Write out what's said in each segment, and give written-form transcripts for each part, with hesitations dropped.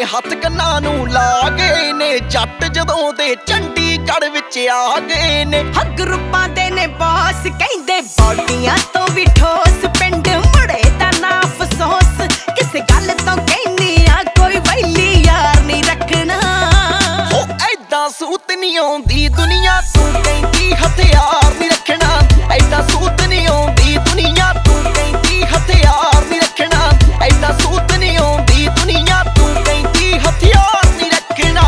ਹੱਥ ਕੰਨਾਂ ਨੂੰ ਲਾ ਗਏ ਨੇ ਜੱਟ ਜਦੋਂ ਦੇ ਚੰਡੀਗੜ੍ਹ ਵਿੱਚ ਆ ਗਏ ਨੇ। ਗਰੁੱਪਾਂ ਦੇ ਨੇ ਬੌਸ ਕਹਿੰਦੇ ਬੌਡੀਆਂ ਤੋਂ ਵੀ ਠੋਸ ਪਿੰਡ ਮੁੜੇ ਦਾ ਨਾ ਅਫਸੋਸ ਕਿਸੇ ਗੱਲ ਤੋਂ ਕਹਿੰਦੀ ਆ ਕੋਈ ਵੈਲੀ ਯਾਰ ਨਹੀਂ ਰੱਖਣਾ। ਹੋ ਐਦਾਂ ਸੂਤ ਨਹੀਂ ਆਉਂਦੀ ਦੁਨੀਆ ਤੂੰ ਕਹਿੰਦੀ ਹਥਿਆਰ ਨਹੀਂ ਰੱਖਣਾ। ਐਦਾਂ ਸੂਤ ਨਹੀਂ ਆਉਂਦੀ ਦੁਨੀਆ ਤੂੰ ਕਹਿੰਦੀ ਹਥਿਆਰ ਨਹੀਂ ਰੱਖਣਾ। ਐਦਾਂ ਸੂਤ ਨਹੀਂ ਆਉਂਦੀ ਦੁਨੀਆ ਤੂੰ ਕਹਿੰਦੀ ਹਥਿਆਰ ਨਹੀਂ ਰੱਖਣਾ।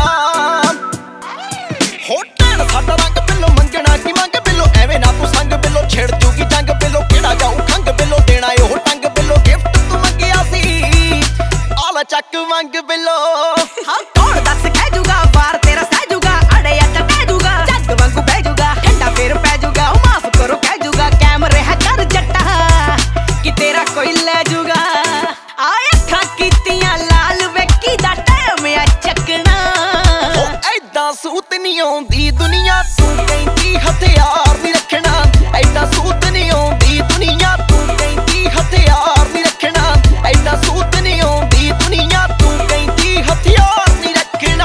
ਹੋ ਟੈਣ ਸਾਡਾ ਰੰਗ ਬਿੱਲੋ ਮੰਗਣਾ ਕੀ ਮੰਗ ਬਿੱਲੋ ਐਵੇਂ ਨਾ ਤੂੰ ਸੰਗ ਬਿੱਲੋ ਛਿੜ ਜੂਗੀ ਜੰਗ ਬਿੱਲੋ ਕਿਹੜਾ ਜਾਊ ਖੰਗ ਬਿੱਲੋ ਦੇਣਾ ਉਹ ਟੰਗ ਬਿੱਲੋ ਗਿਫਟ ਤੂੰ ਮੰਗਿਆ ਸੀ ਆਲਾ ਚੱਕ ਮੰਗ ਬਿੱਲੋ। ਹਾਂ ਕੌਣ ਦੱਸ ਕਹਿ ਜੂਗਾ ਵਾਰ ਤੇਰਾ ਸਹਿ ਜੂਗਾ ਅੜੇ ਆ ਟਟਾ ਜੂਗਾ ਜੱਗ ਵਾਂਗੂ ਬਹਿ ਜੂਗਾ ਠੰਡਾ ਫੇਰ ਪੈ ਜੂਗਾ ਉਹ ਮਾਫ ਕਰੋ ਕਹਿ ਜੂਗਾ ਕੈਮਰੇ ਹੈ ਕਰ ਜੱਟਾ ਕਿ ਤੇਰਾ ਕੋਈ ਲੈ ਜੂਗਾ। ਆ ਅੱਖਾਂ ਕੀਤੀਆਂ ਲਾਲ ਵੇਖੀ ਦਾ ਟਾਈਮ ਆ ਚੱਕਣਾ। ਹੋ ਐਦਾਂ ਸੂਤ ਨਹੀਂ ਆਉਂਦੀ ਦੁਨੀਆ ਤੂੰ ਕਹਿੰਦੀ ਹਥਿਆਰ ਨਹੀਂ ਰੱਖਣਾ। ਐਦਾਂ ਸੂਤ ਨਹੀਂ ਆਉਂਦੀ ਦੁਨੀਆ ਤੂੰ ਕਹਿੰਦੀ ਹਥਿਆਰ ਨਹੀਂ ਰੱਖਣਾ। ਐਦਾਂ ਸੂਤ ਨਹੀਂ ਆਉਂਦੀ ਦੁਨੀਆ ਤੂੰ ਕਹਿੰਦੀ ਹਥਿਆਰ ਨਹੀਂ ਰੱਖਣਾ।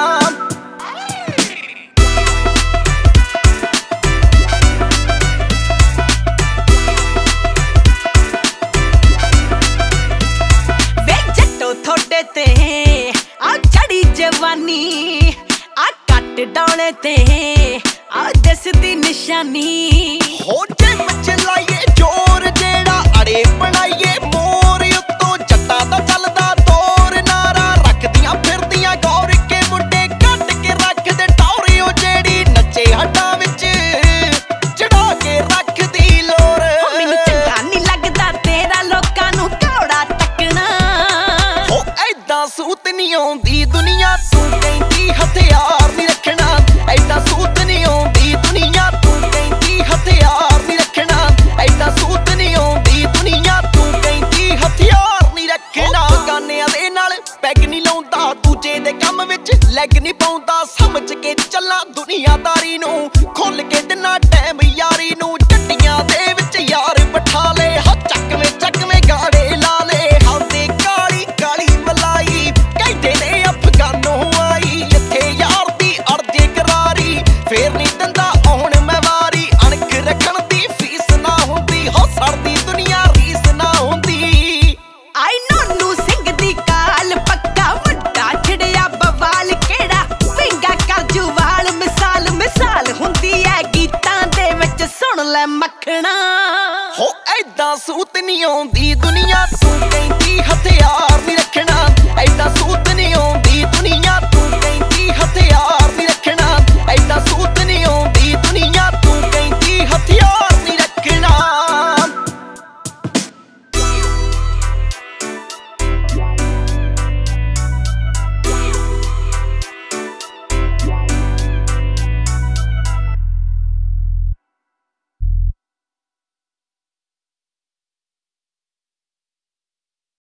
ਵੇ ਜੱਟੋ ਥੋੜੇ ਤੇ ਆ ਚੜੀ ਜਵਾਨੀ ਆ ਕੱਟ ਡਾਉਣੇ ਤੇ ਆ ਦਿਸਦੀ ਨਿਸ਼ਾਨੀ। ਹੋ ਜੇ ਮੱਚ ਲਾਈਏ ਜੋਰ ਜਿਹੜਾ ਅੜੇ ਬਣਾਈਏ ਮੋਰ ਉੱਤੋਂ ਜੱਟਾਂ ਦਾ ਚੱਲਦਾ ਦੌਰ ਨਾਰਾ ਰੱਖਦੀਆਂ ਫਿਰਦੀਆਂ ਗੌਰ ਕੇ ਮੁੰਡੇ ਕੱਢ ਕੇ ਰੱਖਦੇ ਟੌਰੇ ਉਹ ਜਿਹੜੀ ਨੱਚੇ ਹੱਡਾਂ ਵਿੱਚ ਚੜਾ ਕੇ ਰੱਖਦੀ ਲੋਰ। ਮੈਨੂੰ ਚੰਗਾ ਨਹੀਂ ਲੱਗਦਾ ਤੇਰਾ ਲੋਕਾਂ ਨੂੰ ਘੋੜਾ ਟੱਕਣਾ। ਹੋ ਐਦਾਂ ਸੂਤ ਨਹੀਂ ਆਉਂਦੀ ਦੁਨੀਆ ਤੂੰ ਕਹਿੰਦੀ ਹਥਿਆਰ ਨਹੀਂ ਰੱਖਣਾ। ਐਦਾਂ ਸੂਤ ਨਹੀਂ ਆਉਂਦੀ ਦੁਨੀਆ ਤੂੰ ਕਹਿੰਦੀ ਹਥਿਆਰ ਨਹੀਂ ਰੱਖਣਾ। ਐਦਾਂ ਸੂਤ ਨਹੀਂ ਆਉਂਦੀ ਦੁਨੀਆ ਤੂੰ ਕਹਿੰਦੀ ਹਥਿਆਰ ਨਹੀਂ ਰੱਖਣਾ। ਬਗਾਨਿਆਂ ਦੇ ਨਾਲ ਪੈਗ ਨਹੀਂ ਲਾਉਂਦਾ ਦੂਜੇ ਦੇ ਕੰਮ ਵਿੱਚ ਲੈਗ ਨਹੀਂ ਪਾਉਂਦਾ ਸਮਝ ਕੇ ਚੱਲਾਂ ਦੁਨੀਆਦਾਰੀ ਨੂੰ ਖੁੱਲ ਕੇ ਦਿਨਾ ਟਾਈਮ ਯਾਰੀ ਨੂੰ। ਜੱਟੀਆਂ ਦੇ ਵਿੱਚ ਯਾਰ ਬਿਠਾ ਲੈ ਹਾ ਚੱਕਵੇਂ ਗਾੜੇ ਲਾ ਲੈ ਖਾਂਦੇ ਕਾਲੀ ਕਾਲੀ ਮਲਾਈ ਕਹਿੰਦੇ ਨੇ ਅਫਗਾਨੋਂ ਆਈ ਇੱਥੇ ਯਾਰ ਦੀ ਅੜਦੇ ਕਰਾਰੀ ਫੇਰ ਨਹੀਂ ਦਿੰਦਾ ਆਉਣ ਮੈਂ ਵਾਰੀ ਅਣਖ ਰੱਖਣ ਦੀ ਫੀਸ ਨਾ ਹੁੰਦੀ ਹੋ ਸਰਦੀ ਦੁਨੀਆ ਰੀਸ ਨਾ ਹੁੰਦੀ। ਆਈ ਨੋਨੂ ਸਿੰਘ ਦੀ ਕਾਲ ਪੱਕਾ ਵੱਡਾ ਛੜਿਆ ਬਵਾਲ ਕਿਹੜਾ ਵਿੰਗਾ ਕਰ ਜੁਵਾਲ ਮਿਸਾਲ ਹੁੰਦੀ ਐ ਗੀਤਾਂ ਦੇ ਵਿੱਚ ਸੁਣ ਲੈ ਮੱਖਣਾ। ਹੋ ਐਦਾਂ ਸੂਤ ਨਹੀਂ ਆਉਂਦੀ